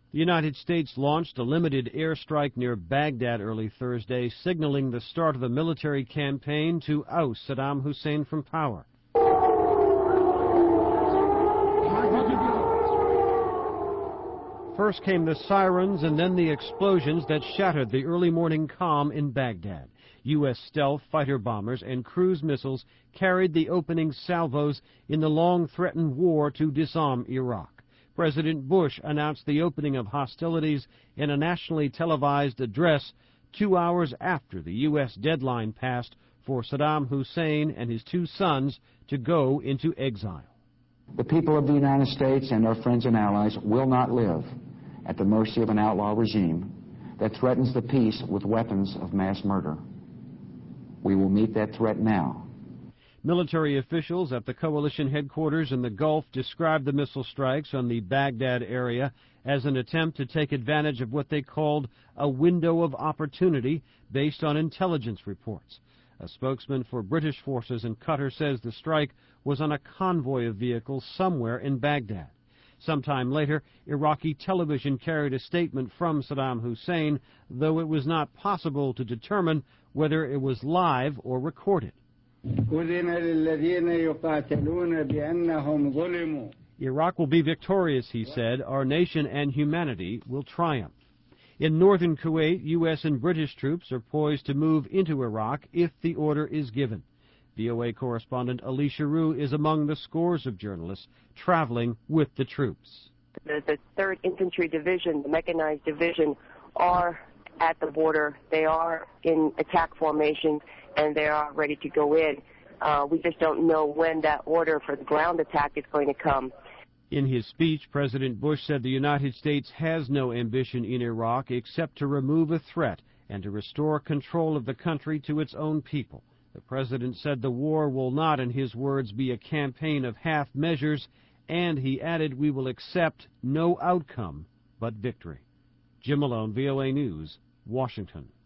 The United States launched a limited airstrike near Baghdad early Thursday, signaling the start of a military campaign to oust Saddam Hussein from power. First came the sirens and then the explosions that shattered the early morning calm in Baghdad. U.S. stealth fighter bombers and cruise missiles carried the opening salvos in the long-threatened war to disarm Iraq. President Bush announced the opening of hostilities in a nationally televised address 2 hours after the U.S. deadline passed for Saddam Hussein and his two sons to go into exile. The people of the United States and our friends and allies will not live at the mercy of an outlaw regime that threatens the peace with weapons of mass murder. We will meet that threat now. Military officials at the coalition headquarters in the Gulf described the missile strikes on the Baghdad area as an attempt to take advantage of what they called a window of opportunity based on intelligence reports. A spokesman for British forces in Qatar says the strike was on a convoy of vehicles somewhere in Baghdad. Sometime later, Iraqi television carried a statement from Saddam Hussein, though it was not possible to determine whether it was live or recorded. Iraq will be victorious, he said. Our nation and humanity will triumph. In northern Kuwait, U.S. and British troops are poised to move into Iraq if the order is given. VOA correspondent Alicia Rue is among the scores of journalists traveling with the troops. The 3rd Infantry Division, the mechanized division, are at the border. They are in attack formation, and they are ready to go in. We just don't know when that order for the ground attack is going to come. In his speech, President Bush said the United States has no ambition in Iraq except to remove a threat and to restore control of the country to its own people. The president said the war will not, in his words, be a campaign of half measures, and he added, we will accept no outcome but victory. Jim Malone, VOA News, Washington.